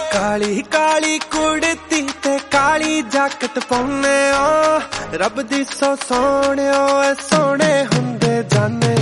काली काली कुड़ती ते काली जैकट पाउने आ, रब दी सौ सोने सोने हुंदे जाने